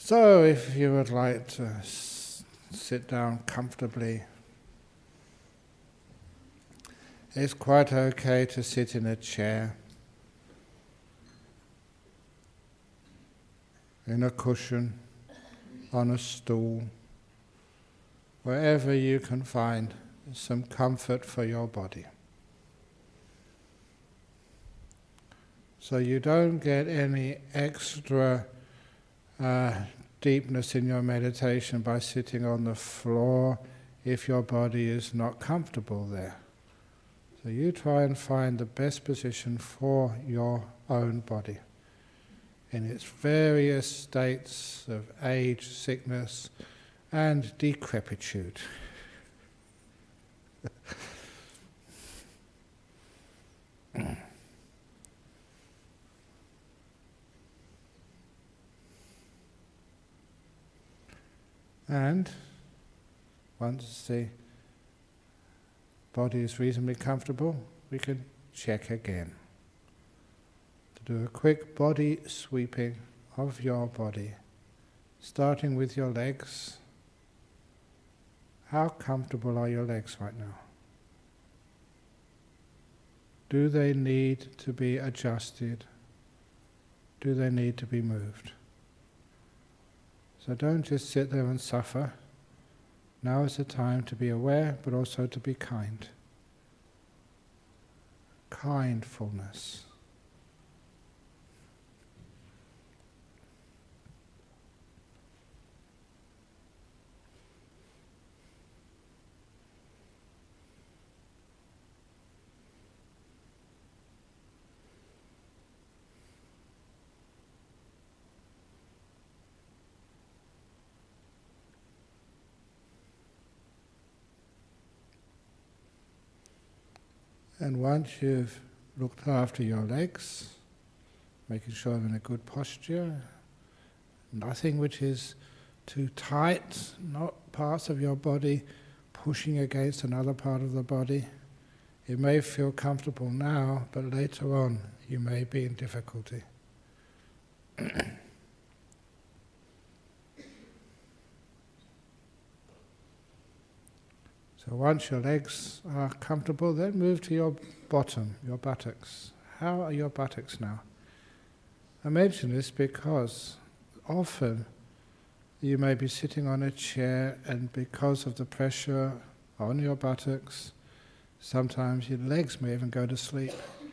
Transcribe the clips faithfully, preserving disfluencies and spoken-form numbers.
So if you would like to s- sit down comfortably, it's quite okay to sit in a chair, in a cushion, on a stool, wherever you can find some comfort for your body. So you don't get any extra uh, deepness in your meditation by sitting on the floor if your body is not comfortable there. So you try and find the best position for your own body in its various states of age, sickness, and decrepitude. And once the body is reasonably comfortable, we can check again. To do a quick body sweeping of your body, starting with your legs. How comfortable are your legs right now? Do they need to be adjusted? Do they need to be moved? So don't just sit there and suffer. Now is the time to be aware, but also to be kind. Kindfulness. And once you've looked after your legs, making sure they're in a good posture, nothing which is too tight, not parts of your body pushing against another part of the body. It may feel comfortable now, but later on you may be in difficulty. So once your legs are comfortable, then move to your bottom, your buttocks. How are your buttocks now? I mention this because often you may be sitting on a chair, and because of the pressure on your buttocks, sometimes your legs may even go to sleep.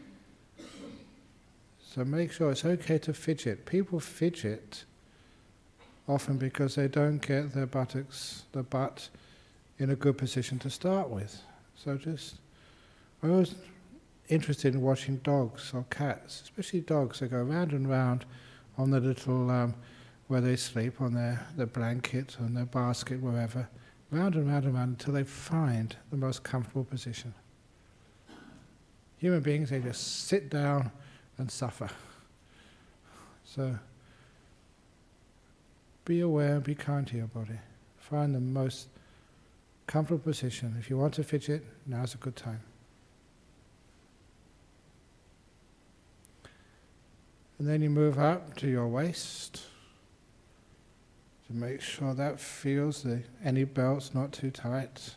So make sure it's okay to fidget. People fidget often because they don't get their buttocks, the butt, in a good position to start with. So just, I was interested in watching dogs or cats, especially dogs. They go round and round on the little, um, where they sleep, on their, their blanket, on their basket, wherever, round and round and round until they find the most comfortable position. Human beings, they just sit down and suffer. So be aware, be kind to your body. Find the most comfortable position. If you want to fidget, now's a good time. And then you move up to your waist to make sure that feels the, any belts not too tight.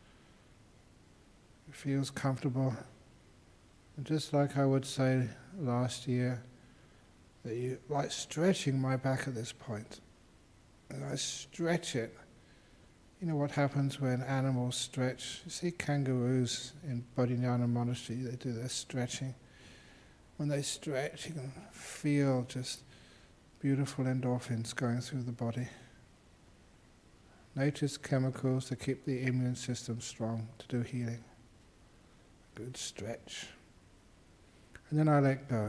It feels comfortable. And just like I would say last year, that you like stretching my back at this point. And I stretch it. You know what happens when animals stretch? You see kangaroos in Bodhinyana Monastery, they do their stretching. When they stretch, you can feel just beautiful endorphins going through the body. Nature's chemicals to keep the immune system strong, to do healing. Good stretch. And then I let go.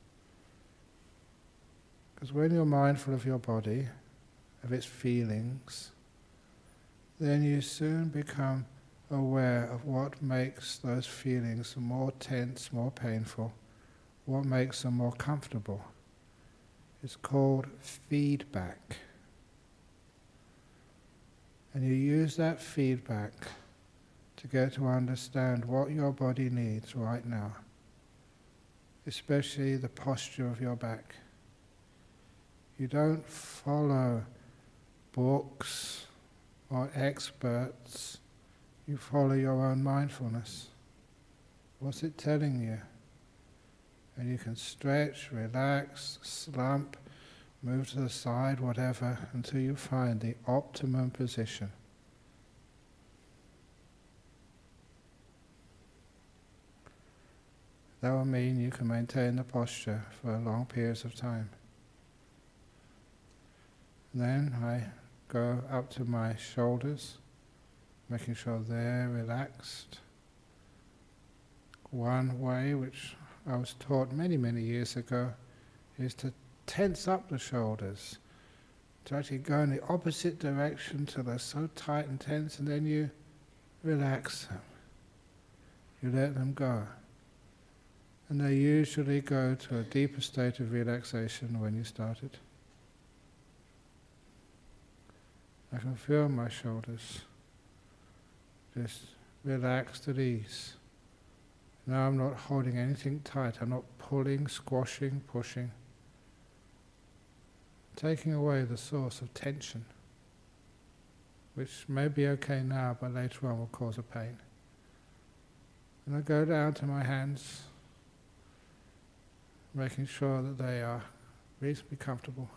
Because when you're mindful of your body, of its feelings, then you soon become aware of what makes those feelings more tense, more painful, what makes them more comfortable. It's called feedback. And you use that feedback to get to understand what your body needs right now, especially the posture of your back. You don't follow books or experts, you follow your own mindfulness. What's it telling you? And you can stretch, relax, slump, move to the side, whatever, until you find the optimum position. That will mean you can maintain the posture for long periods of time. Then I go up to my shoulders, making sure they're relaxed. One way, which I was taught many, many years ago, is to tense up the shoulders, to actually go in the opposite direction till they're so tight and tense, and then you relax them. You let them go. And they usually go to a deeper state of relaxation when you started. I can feel my shoulders just relaxed at ease. Now I'm not holding anything tight. I'm not pulling, squashing, pushing. Taking away the source of tension, which may be okay now, but later on will cause a pain. And I go down to my hands, making sure that they are reasonably comfortable.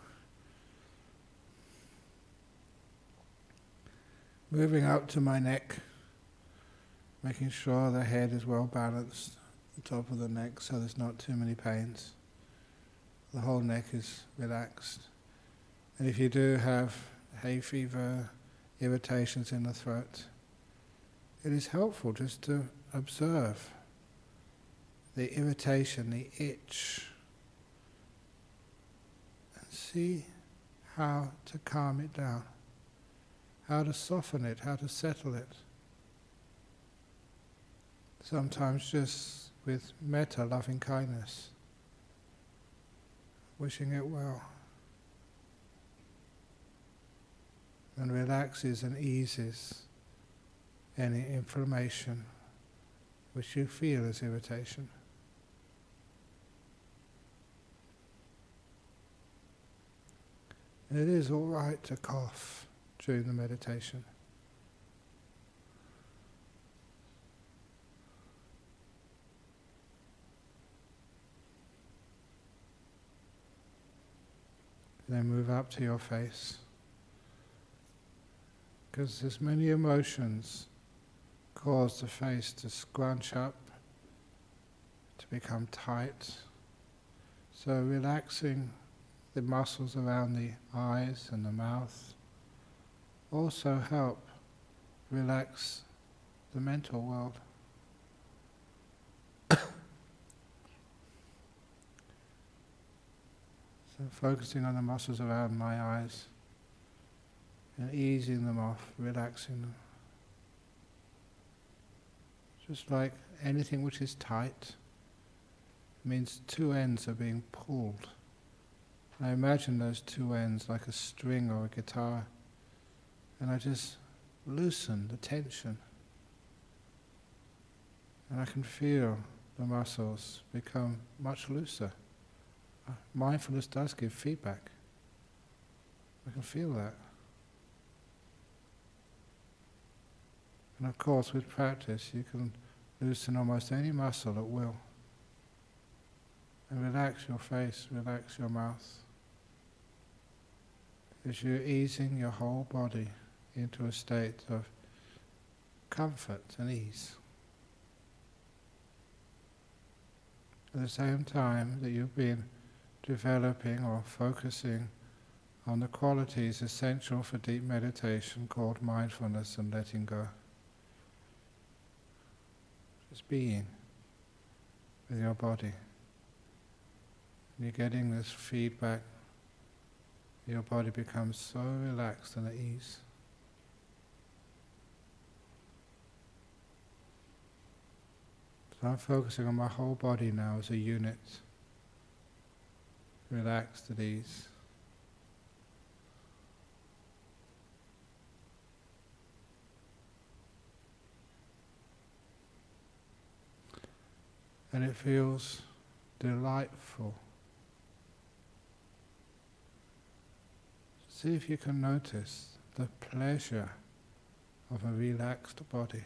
Moving up to my neck, making sure the head is well balanced, the top of the neck, so there's not too many pains. The whole neck is relaxed. And if you do have hay fever, irritations in the throat, it is helpful just to observe the irritation, the itch, and see how to calm it down, how to soften it, how to settle it. Sometimes just with metta, loving kindness, wishing it well, and relaxes and eases any inflammation which you feel as irritation. And it is all right to cough during the meditation. Then move up to your face. Because there's many emotions cause the face to scrunch up, to become tight. So relaxing the muscles around the eyes and the mouth also help relax the mental world. So focusing on the muscles around my eyes and easing them off, relaxing them. Just like anything which is tight means two ends are being pulled. I imagine those two ends like a string or a guitar, and I just loosen the tension. And I can feel the muscles become much looser. Uh, mindfulness does give feedback. I can feel that. And of course, with practice, you can loosen almost any muscle at will. And relax your face, relax your mouth. As you're easing your whole body into a state of comfort and ease. At the same time that you've been developing or focusing on the qualities essential for deep meditation called mindfulness and letting go. Just being with your body. And you're getting this feedback. Your body becomes so relaxed and at ease. So I'm focusing on my whole body now as a unit. Relaxed at ease. And it feels delightful. See if you can notice the pleasure of a relaxed body.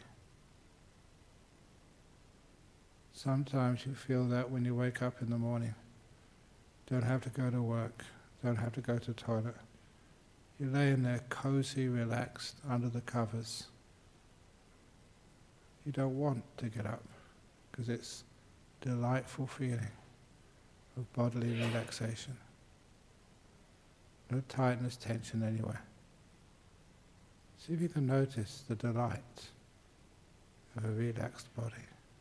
Sometimes you feel that when you wake up in the morning. Don't have to go to work, don't have to go to the toilet. You lay in there cozy, relaxed, under the covers. You don't want to get up, because it's a delightful feeling of bodily relaxation. No tightness, tension anywhere. See if you can notice the delight of a relaxed body.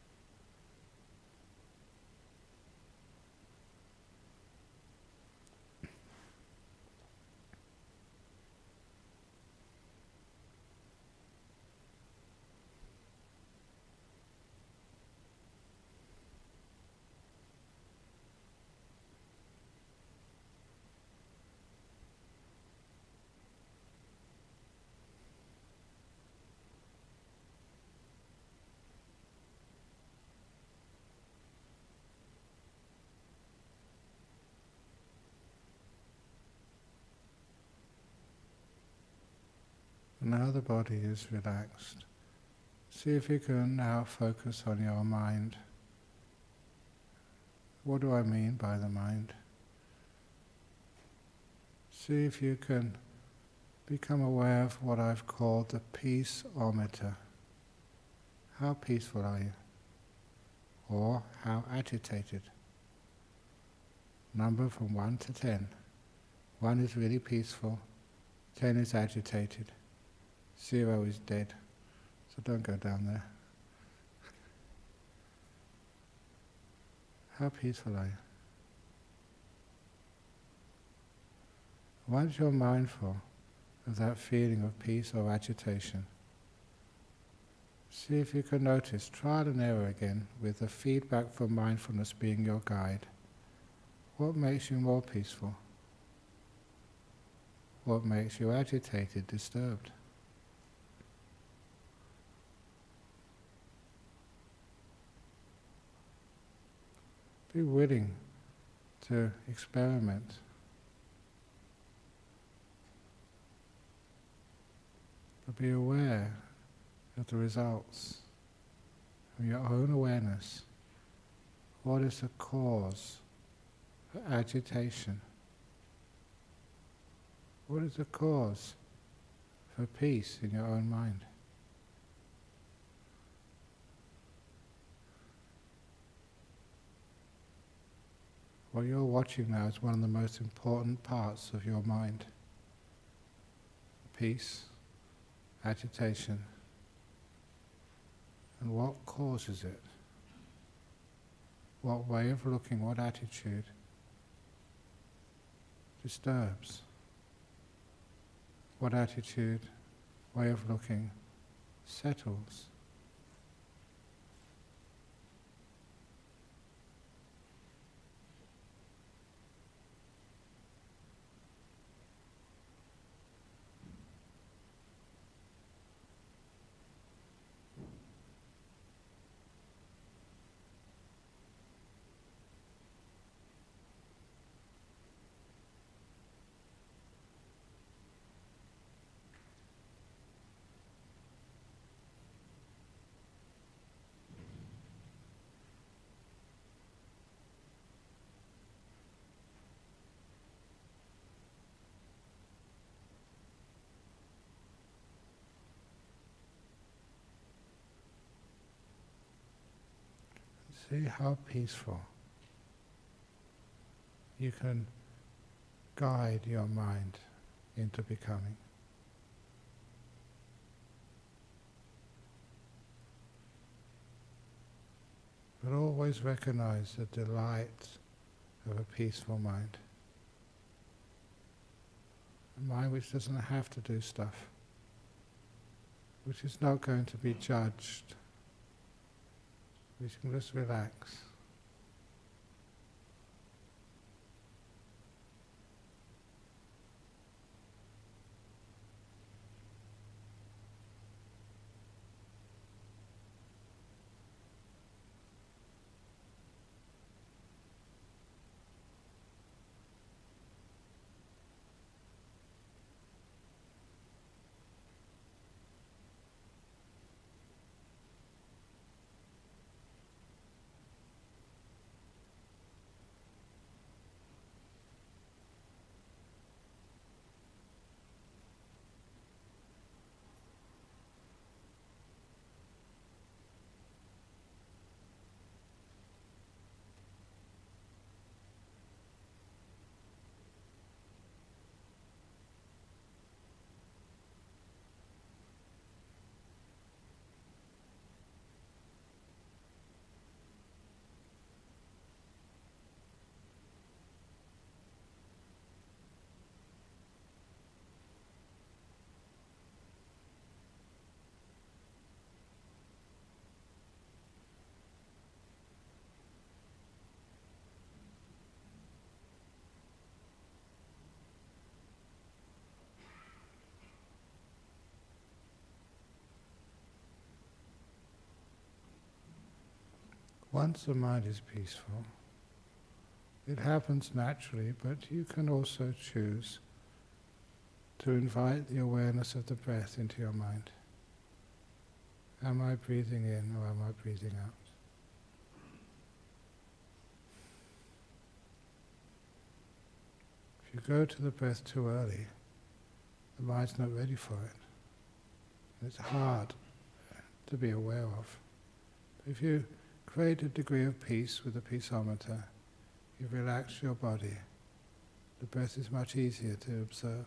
Now the body is relaxed. See if you can now focus on your mind. What do I mean by the mind? See if you can become aware of what I've called the peace-ometer. How peaceful are you? Or how agitated? Number from one to ten. One is really peaceful, ten is agitated. Zero is dead, so don't go down there. How peaceful are you? Once you're mindful of that feeling of peace or agitation, see if you can notice, trial and error again, with the feedback from mindfulness being your guide. What makes you more peaceful? What makes you agitated, disturbed? Be willing to experiment. But be aware of the results from your own awareness. What is the cause for agitation? What is the cause for peace in your own mind? What you're watching now is one of the most important parts of your mind. Peace, agitation, and what causes it? What way of looking, what attitude disturbs? What attitude, way of looking settles? See how peaceful you can guide your mind into becoming. But always recognize the delight of a peaceful mind. A mind which doesn't have to do stuff, which is not going to be judged, which can just relax. Once the mind is peaceful, it happens naturally, but you can also choose to invite the awareness of the breath into your mind. Am I breathing in or am I breathing out? If you go to the breath too early, the mind's not ready for it. It's hard to be aware of. If you create a degree of peace with the peaceometer, you relax your body, the breath is much easier to observe.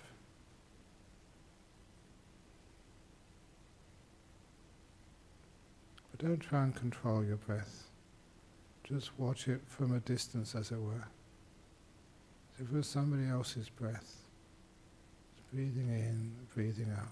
But don't try and control your breath. Just watch it from a distance, as it were. As if it was somebody else's breath. It's breathing in, breathing out.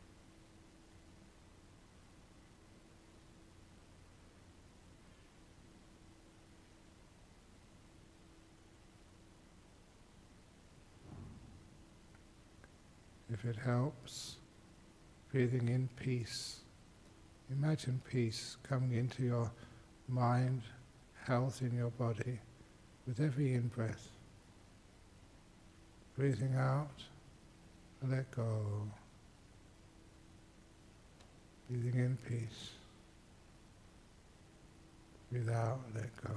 If it helps, breathing in peace. Imagine peace coming into your mind, health in your body, with every in-breath. Breathing out, let go. Breathing in peace. Breathe out, let go.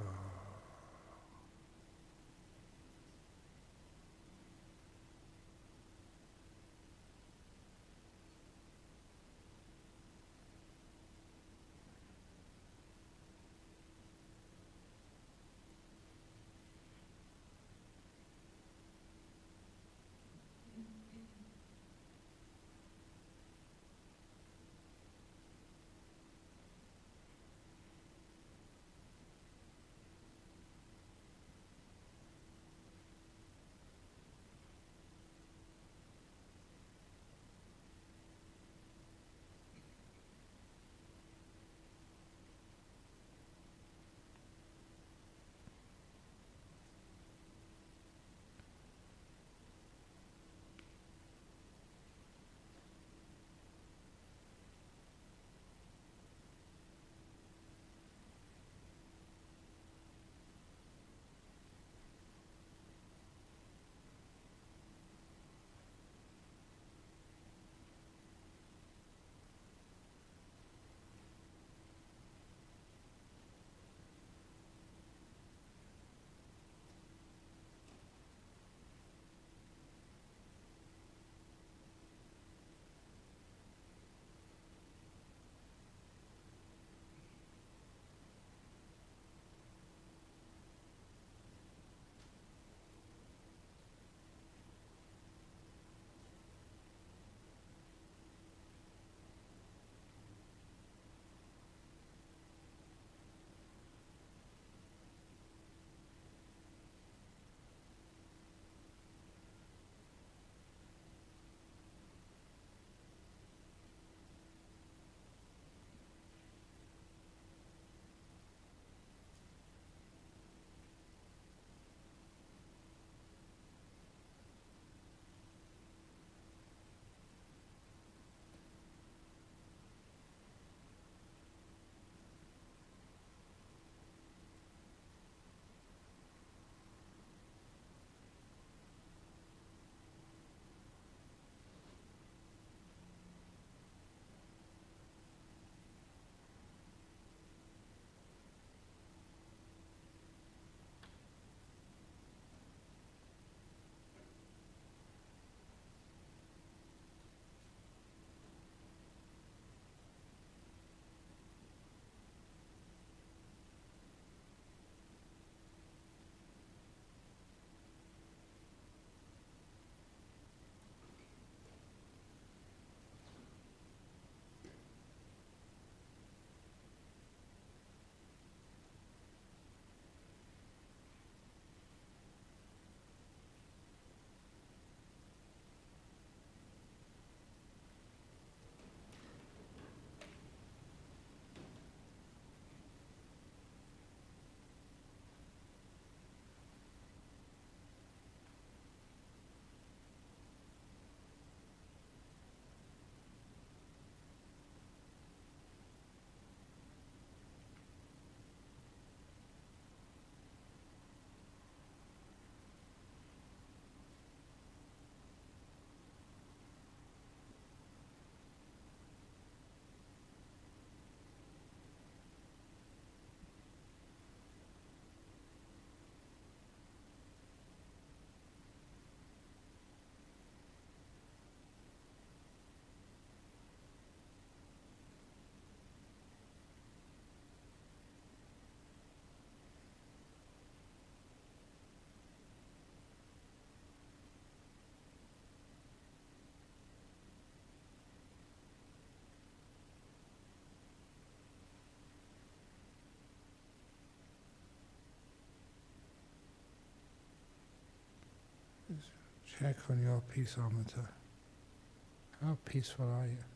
Check on your peaceometer. How peaceful are you?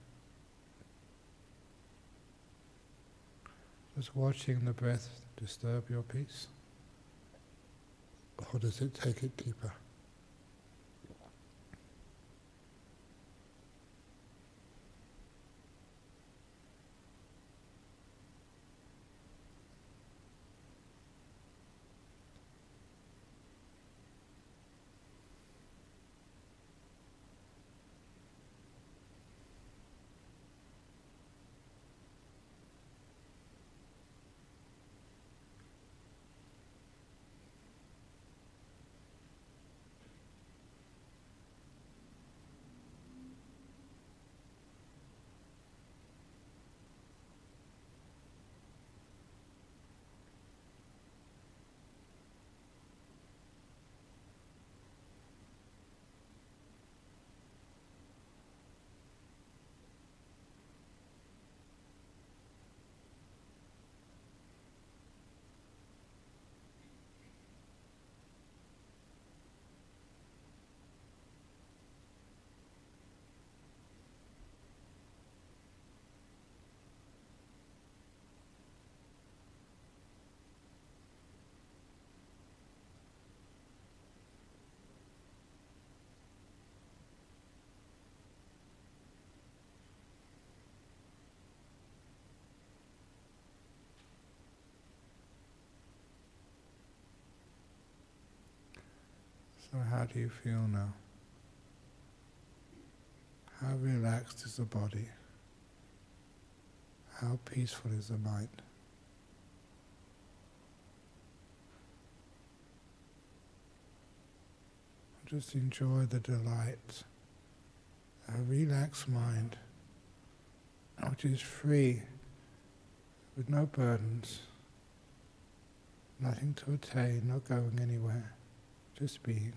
Does watching the breath disturb your peace? Or does it take it deeper? So how do you feel now? How relaxed is the body? How peaceful is the mind? Just enjoy the delight, a relaxed mind, which is free, with no burdens, nothing to attain, not going anywhere, just being.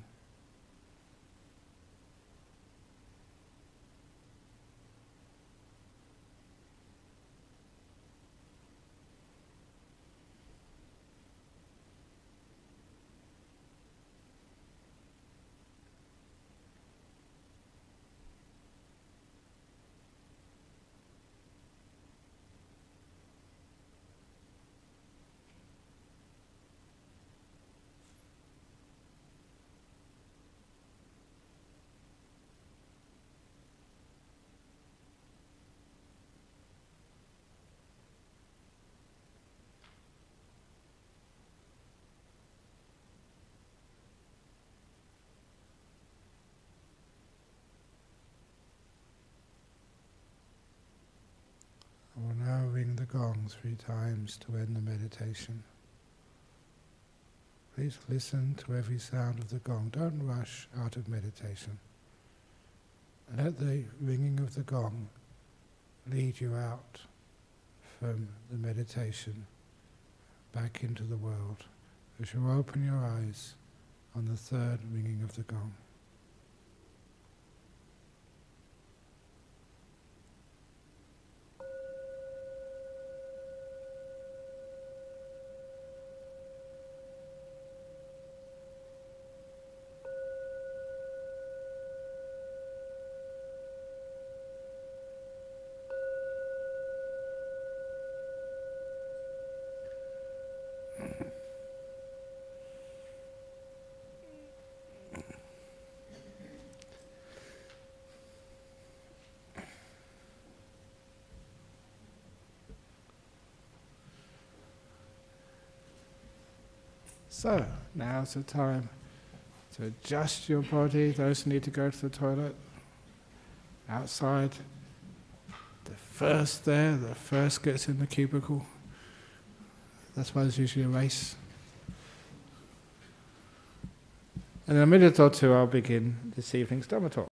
I will now ring the gong three times to end the meditation. Please listen to every sound of the gong. Don't rush out of meditation. Let the ringing of the gong lead you out from the meditation back into the world as you open your eyes on the third ringing of the gong. So, now's the time to adjust your body. Those who need to go to the toilet, outside, the first there, the first gets in the cubicle. That's why there's usually a race. And in a minute or two I'll begin this evening's Dhamma talk.